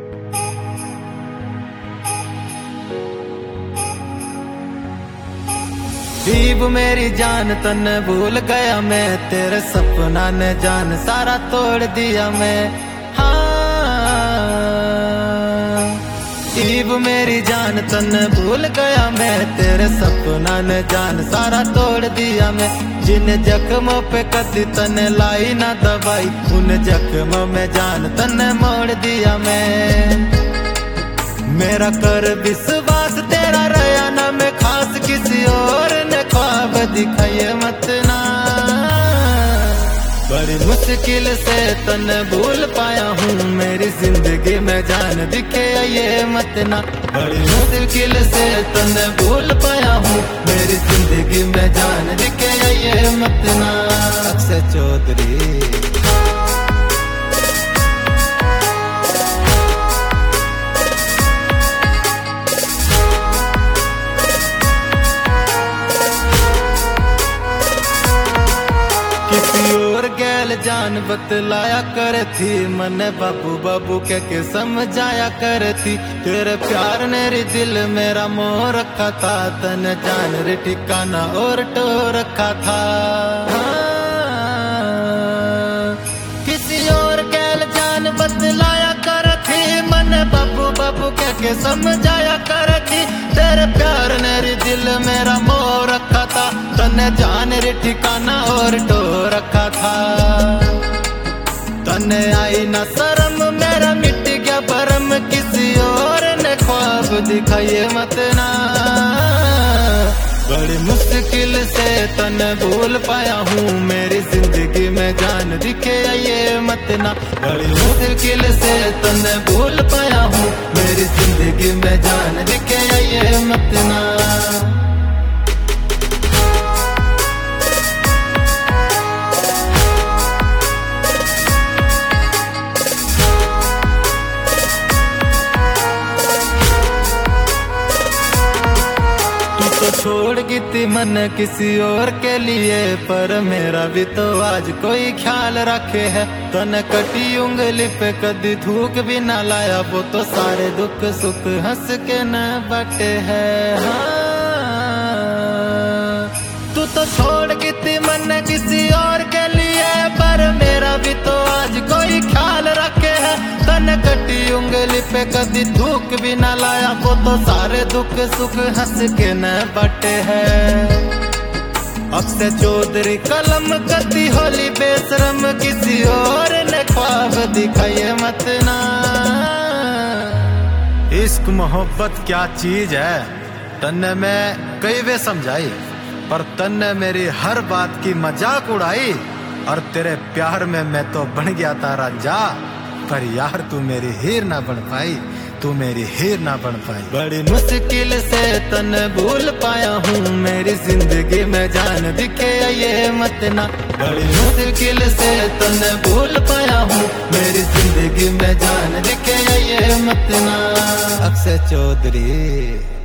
दीप मेरी जान तन्ने भूल गया मैं, तेरे सपना ने जान सारा तोड़ दिया मैं। हाँ दीप मेरी जान तन्ने भूल गया मैं, तेरे सपना ने जान सारा तोड़ दिया मैं। जिन जख्मों पे कदी तन्ने लाई ना दवाई, उन जख्मों में जान तन्ने मोड़ दिया मैं। मेरा कर विश्वास तेरा रहा ना मैं खास, किसी और ने ख्वाब दिखाए मत ना। बड़ी मुश्किल से तन्ने भूल पाया हूँ, मेरी जिंदगी में जान दिखे ये मत ना। बड़ी मुश्किल से तन्ने भूल पाया हूँ, मेरी जिंदगी में जान दिखे ये मत ना। अक्षय चौधरी। किसी और गैल जान बतलाया कर थी, मने बाबू बाबू के समझाया कर थी। तेरे प्यार ने रे दिल मेरा मोह रखा था, तन जान रे ठिकाना और टो रखा था। किसी और गैल जान बतलाया कर थी, मने बाबू बाबू के समझाया कर थी। तेरे प्यार ने रे दिल मेरा मोह रखा था, तने जान रे ठिकाना और टो रखा था। तने आई ना शर्म मेरा मिट गया भरम, किसी और ने ख्वाब दिखाए मत ना। बड़ी मुश्किल से तने भूल पाया हूँ, मेरी जिंदगी में जान दिखे ये मत ना। बड़ी मुश्किल से तने भूल पाया हूँ, मेरी जिंदगी में जान दिखे ये मत ना। तो छोड़ गई थी मन किसी और के लिए, पर मेरा भी तो आज कोई ख्याल रखे है। तने कटी उंगली पे कदी थूक भी ना लाया, वो तो सारे दुख सुख हंस के न बटे है। हाँ तू तो छोड़ गई थी मन किसी और के लिए, पर मेरा भी तो आज कोई ख्याल रखे है। तने कटी उंगली पे कदी थूक भी ना लाया, वो तो सारे दुख सुख हंस के न बटे है। अक्षय चौधरी कलम कदी होली बेशरम, किसी और ने ख्वाब दिखाए मत ना। इश्क मोहब्बत क्या चीज है, तन्ने मैं कई वे समझाई, पर तन्ने मेरी हर बात की मजाक उड़ाई। और तेरे प्यार में मैं तो बन गया था रांझा, पर यार तू मेरी हीर ना बन पाई, तू मेरी हीर ना बन पाई। बड़ी मुश्किल से तन्ने भूल पाया हूँ, मेरी जिंदगी में जान दिखे ये मत ना। बड़ी मुश्किल से तन्ने भूल पाया हूँ, मेरी जिंदगी में जान दिखे ये मत ना। अक्षय चौधरी।